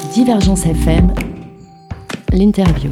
Divergence FM, l'interview.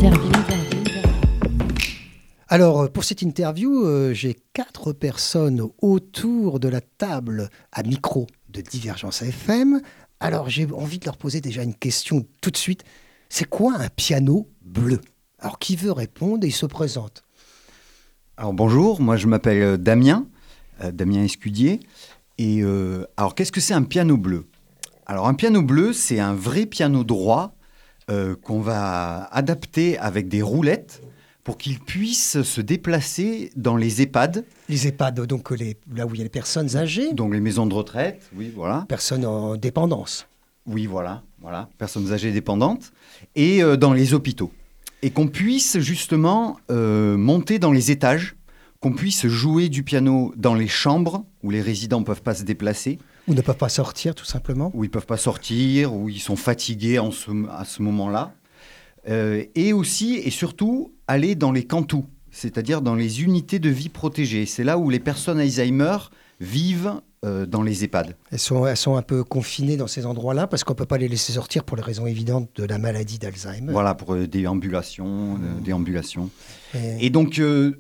Alors, pour cette interview, j'ai 4 personnes autour de la table à micro de Divergence FM. Alors, j'ai envie de leur poser déjà une question tout de suite. C'est quoi un piano bleu? Alors, qui veut répondre? Et il se présente. Alors, bonjour, moi je m'appelle Damien Escudier. Et alors, qu'est-ce que c'est un piano bleu? Alors, un piano bleu, c'est un vrai piano droit qu'on va adapter avec des roulettes pour qu'il puisse se déplacer dans les EHPAD. Les EHPAD, donc là où il y a les personnes âgées. Donc les maisons de retraite, oui, voilà. Personnes en dépendance. Oui, voilà, personnes âgées dépendantes. Et dans les hôpitaux. Et qu'on puisse justement monter dans les étages, qu'on puisse jouer du piano dans les chambres où les résidents ne peuvent pas se déplacer. Ou ne peuvent pas sortir, tout simplement. Où ils ne peuvent pas sortir, où ils sont fatigués à ce moment-là. Et aussi, et surtout, aller dans les cantous, c'est-à-dire dans les unités de vie protégées. C'est là où les personnes Alzheimer vivent dans les EHPAD. Elles sont un peu confinées dans ces endroits-là parce qu'on ne peut pas les laisser sortir pour les raisons évidentes de la maladie d'Alzheimer. Voilà, pour déambulations. Et donc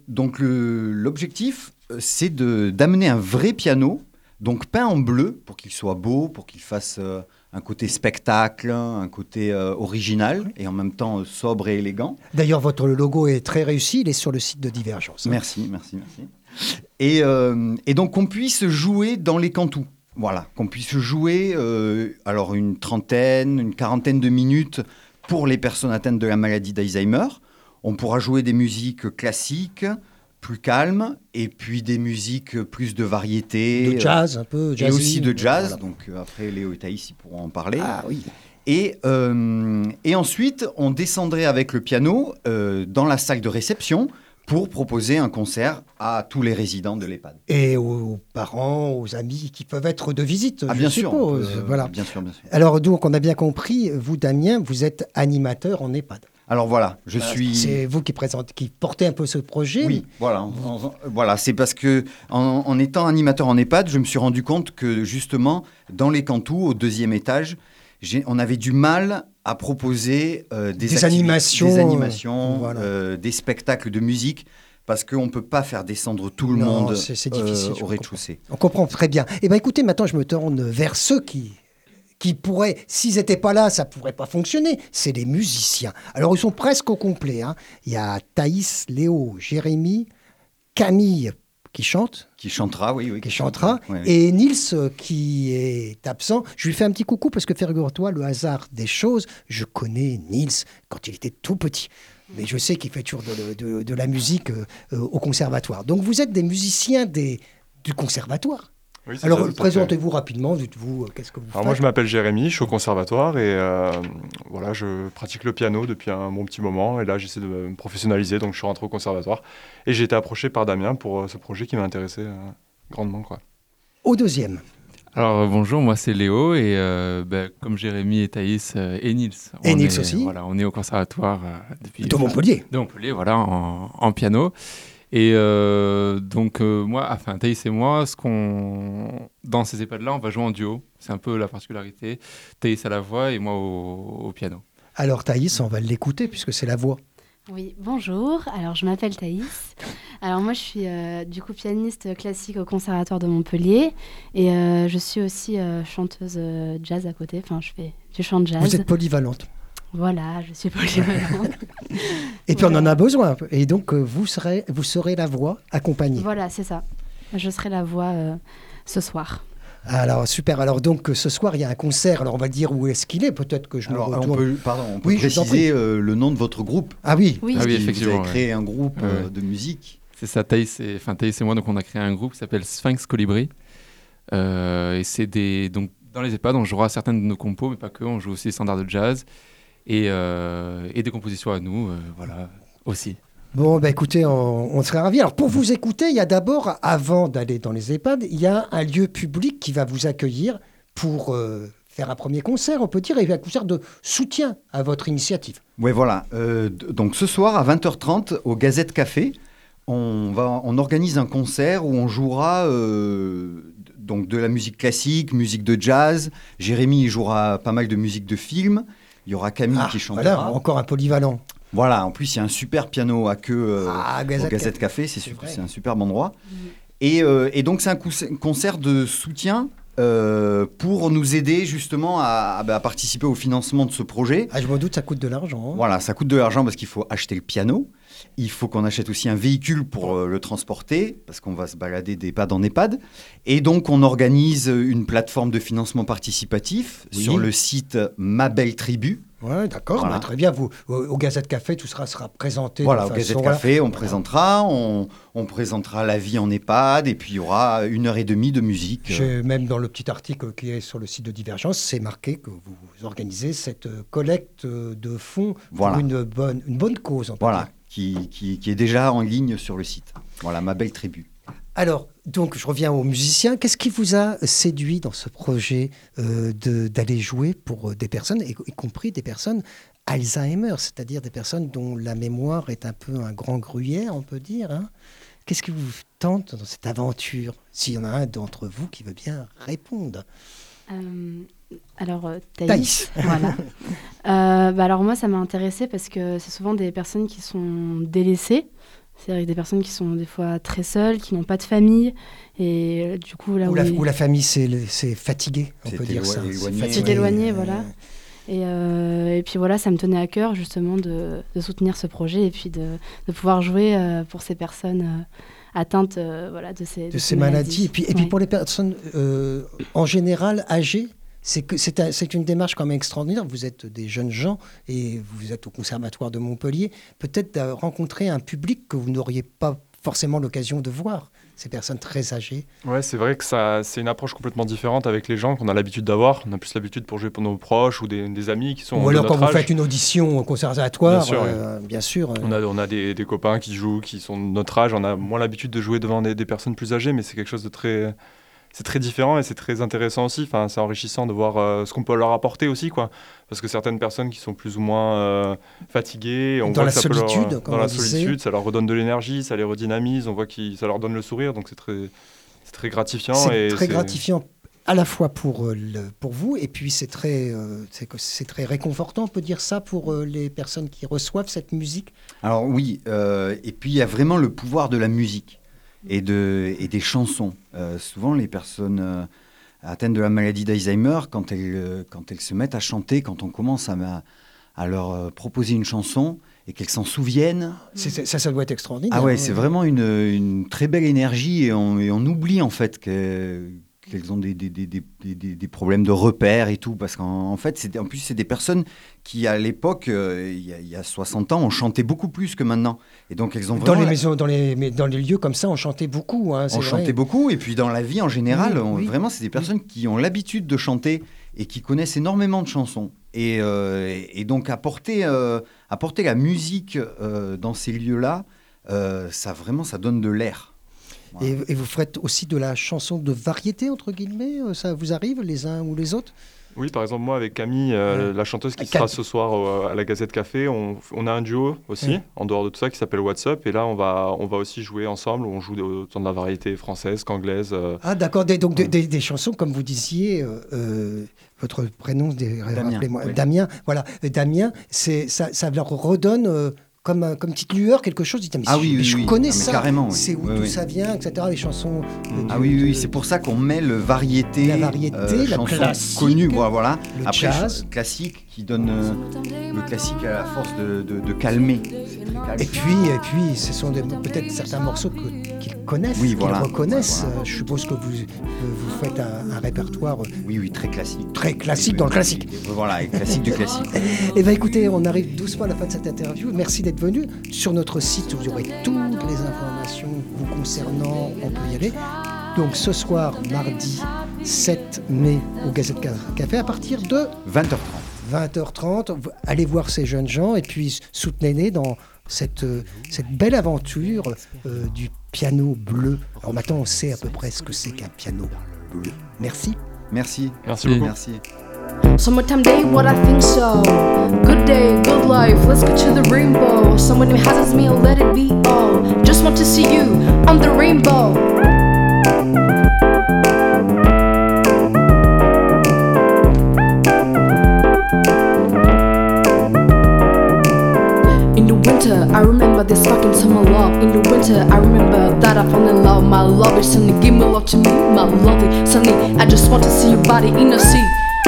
l'objectif, c'est d'amener un vrai piano, donc peint en bleu, pour qu'il soit beau, pour qu'il fasse un côté spectacle, un côté original, et en même temps sobre et élégant. D'ailleurs, votre logo est très réussi, il est sur le site de Divergence. Merci. Et donc qu'on puisse jouer dans les cantous. Voilà, qu'on puisse jouer alors une quarantaine de minutes pour les personnes atteintes de la maladie d'Alzheimer. On pourra jouer des musiques classiques, plus calmes, et puis des musiques plus de variété. De jazz, un peu jazzy. Et aussi de jazz, voilà. donc après Léo et Thaïs ils pourront en parler. Ah oui. Et ensuite, on descendrait avec le piano dans la salle de réception pour proposer un concert à tous les résidents de l'EHPAD. Et aux parents, aux amis qui peuvent être de visite, bien je sûr, suppose. Voilà. Bien sûr. Alors, donc, on a bien compris, vous, Damien, vous êtes animateur en EHPAD. Alors voilà, c'est vous qui portez un peu ce projet. Oui, voilà, c'est parce que en étant animateur en EHPAD, je me suis rendu compte que justement, dans les cantous, au 2e étage, on avait du mal à proposer des animations, voilà. Des spectacles de musique, parce qu'on ne peut pas faire descendre tout le monde c'est difficile, au rez-de-chaussée. On comprend très bien. Eh bien, écoutez, maintenant, je me tourne vers ceux qui pourraient, s'ils n'étaient pas là, ça ne pourrait pas fonctionner. C'est les musiciens. Alors, ils sont presque au complet. Hein. Il y a Thaïs, Léo, Jérémy, Camille, qui chante. Qui chantera, oui. Qui chantera. Oui. Et Nils, qui est absent. Je lui fais un petit coucou parce que, figure-toi, le hasard des choses, je connais Nils quand il était tout petit. Mais je sais qu'il fait toujours de la musique au conservatoire. Donc, vous êtes des musiciens du conservatoire. Oui, alors, présentez-vous rapidement, dites-vous qu'est-ce que vous faites. Moi, je m'appelle Jérémy, je suis au conservatoire et je pratique le piano depuis un bon petit moment. Et là, j'essaie de me professionnaliser, donc je suis rentré au conservatoire. Et j'ai été approché par Damien pour ce projet qui m'a intéressé grandement. Au 2e. Alors, bonjour, moi c'est Léo et comme Jérémy et Thaïs et Nils. Et Nils aussi. Voilà, on est au conservatoire depuis... De Montpellier. De Montpellier, voilà, en piano. Et Thaïs et moi, dans ces EHPAD-là, on va jouer en duo. C'est un peu la particularité. Thaïs à la voix et moi au piano. Alors Thaïs, on va l'écouter puisque c'est la voix. Oui, bonjour. Alors je m'appelle Thaïs. Alors moi je suis pianiste classique au Conservatoire de Montpellier et je suis aussi chanteuse jazz à côté. Enfin je chante jazz. Vous êtes polyvalente. Voilà, je suis polyvalente. Et puis on en a besoin. Et donc vous serez la voix accompagnée. Voilà, c'est ça. Je serai la voix ce soir. Alors super. Alors donc ce soir il y a un concert. Alors on va dire où est-ce qu'il est. Peut-être que je me retourne. On peut préciser le nom de votre groupe. Ah oui. Oui, effectivement. Vous avez créé un groupe de musique. C'est ça. Thaïs et moi, donc on a créé un groupe qui s'appelle Sphinx Colibri. Et c'est donc dans les EHPAD, on jouera certains de nos compos, mais pas que. On joue aussi des standards de jazz. Et des compositions à nous, aussi. Bon, écoutez, on serait ravis. Alors, pour vous écouter, il y a d'abord, avant d'aller dans les EHPAD, il y a un lieu public qui va vous accueillir pour faire un premier concert, on peut dire, et un concert de soutien à votre initiative. Oui, voilà. Donc, ce soir, à 20h30, au Gazette Café, on organise un concert où on jouera donc de la musique classique, musique de jazz. Jérémy il jouera pas mal de musique de film. Il y aura Camille qui chantera. Voilà, encore un polyvalent. Voilà, en plus il y a un super piano à queue au Gazette Gazette Café, c'est un superbe endroit. Mmh. Et donc c'est un concert de soutien pour nous aider justement à participer au financement de ce projet. Je me doute, ça coûte de l'argent. Hein. Voilà, ça coûte de l'argent parce qu'il faut acheter le piano. Il faut qu'on achète aussi un véhicule pour le transporter, parce qu'on va se balader d'EHPAD en EHPAD. Et donc, on organise une plateforme de financement participatif sur le site Ma Belle Tribu. Oui, d'accord, voilà. Très bien. Vous, au Gazette Café, tout sera présenté. Voilà, au Gazette Café, on présentera, on présentera la vie en EHPAD, et puis il y aura 1h30 de musique. Même dans le petit article qui est sur le site de Divergence, c'est marqué que vous organisez cette collecte de fonds pour une bonne cause. Voilà, qui est déjà en ligne sur le site. Voilà, Ma Belle Tribu. Alors, donc, je reviens aux musiciens. Qu'est-ce qui vous a séduit dans ce projet d'aller jouer pour des personnes, y compris des personnes Alzheimer, c'est-à-dire des personnes dont la mémoire est un peu un grand gruyère, on peut dire, hein? Qu'est-ce qui vous tente dans cette aventure? S'il y en a un d'entre vous qui veut bien répondre. Alors, Thaïs. Voilà. Alors, moi, ça m'a intéressée parce que c'est souvent des personnes qui sont délaissées. C'est-à-dire des personnes qui sont des fois très seules, qui n'ont pas de famille. Et du coup, là où la famille, c'est fatigué, on peut dire ça. C'est éloigné, voilà. Et puis voilà, ça me tenait à cœur justement de soutenir ce projet et puis de pouvoir jouer pour ces personnes atteintes de ces maladies. Et puis pour les personnes en général âgées, c'est une démarche quand même extraordinaire. Vous êtes des jeunes gens et vous êtes au Conservatoire de Montpellier. Peut-être rencontrer un public que vous n'auriez pas forcément l'occasion de voir, ces personnes très âgées. Ouais, c'est vrai que c'est une approche complètement différente avec les gens qu'on a l'habitude d'avoir. On a plus l'habitude pour jouer pour nos proches ou des amis qui sont ou alors de notre quand âge. vous faites une audition au Conservatoire, bien sûr. On a des copains qui jouent, qui sont de notre âge. On a moins l'habitude de jouer devant des personnes plus âgées, mais c'est quelque chose de très... C'est très différent et c'est très intéressant aussi. Enfin, c'est enrichissant de voir ce qu'on peut leur apporter aussi, quoi. Parce que certaines personnes qui sont plus ou moins fatiguées, on voit que ça peut dans la solitude, ça leur redonne de l'énergie, ça les redynamise, on voit que ça leur donne le sourire, donc c'est très gratifiant. C'est très gratifiant à la fois pour vous et puis c'est très réconfortant, on peut dire ça, pour les personnes qui reçoivent cette musique. Alors oui, et puis il y a vraiment le pouvoir de la musique. Et des chansons. Souvent, les personnes atteintes de la maladie d'Alzheimer, quand elles se mettent à chanter, quand on commence à leur proposer une chanson et qu'elles s'en souviennent... Ça doit être extraordinaire. Ah ouais, c'est vraiment une très belle énergie et on oublie en fait qu'elles ont des problèmes de repères et tout, parce qu'en fait, c'est des personnes qui, à l'époque, il y a 60 ans, ont chanté beaucoup plus que maintenant. Et donc, elles ont vraiment... Dans les maisons, dans les lieux comme ça, on chantait beaucoup. Hein, chantait beaucoup, et puis dans la vie en général, vraiment, c'est des personnes qui ont l'habitude de chanter et qui connaissent énormément de chansons. Et donc, apporter la musique dans ces lieux-là, ça donne de l'air. Voilà. Et vous faites aussi de la chanson de variété, entre guillemets, ça vous arrive les uns ou les autres? Oui, par exemple, moi avec Camille, la chanteuse qui sera ce soir à la Gazette Café, on a un duo aussi, en dehors de tout ça, qui s'appelle WhatsApp. Et là, on va aussi jouer ensemble. On joue autant de la variété française qu'anglaise. Ah, d'accord. Donc des chansons, comme vous disiez, votre prénom, rappelez-moi, Damien. Voilà, Damien, ça leur redonne... Comme petite lueur, quelque chose, je connais ça, carrément, c'est d'où ça vient, etc., les chansons... c'est pour ça qu'on mêle variété, la chansons classique, connues, voilà. Le après, jazz. Classique, qui donne le classique à la force de calmer. Et puis, ce sont peut-être certains morceaux qu'ils connaissent, qu'ils reconnaissent. Voilà. Je suppose que vous faites un répertoire... Oui, très classique. Très classique dans le classique. Voilà, et classique du classique. Eh bien, écoutez, on arrive doucement à la fin de cette interview. Merci d'être venu. Sur notre site, vous aurez toutes les informations vous concernant. On peut y aller. Donc, ce soir, mardi 7 mai, au Gazette Café, à partir de 20h30. Allez voir ces jeunes gens et puis soutenez-les dans cette belle aventure du piano bleu. Alors maintenant, on sait à peu près ce que c'est qu'un piano bleu. Merci. Merci beaucoup. Merci. Summertime day, what I think so. Good day, good life, let's get to the rainbow. Someone who has me, let it be all. Just want to see you on the rainbow. I remember this fucking summer love. In the winter, I remember that I fall in love. My love is sunny, give me love to me. My lovely sunny, I just want to see your body in the sea.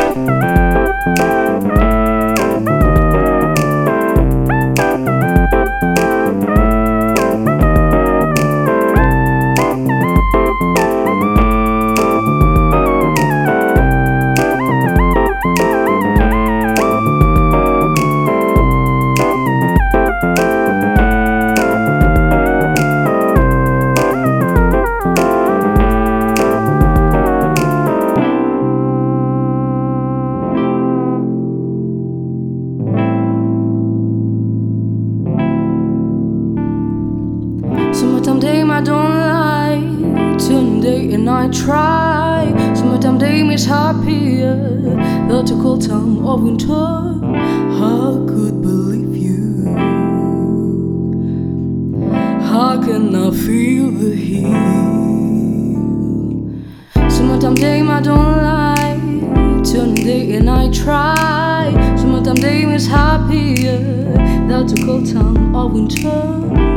Summertime day I don't like, Sunday and I try. Summertime day is happier, not a cold time of winter. I could believe you. How can I feel the heat? Summertime day I don't like, Sunday and I try. Summertime day is happier, not a cold time of winter.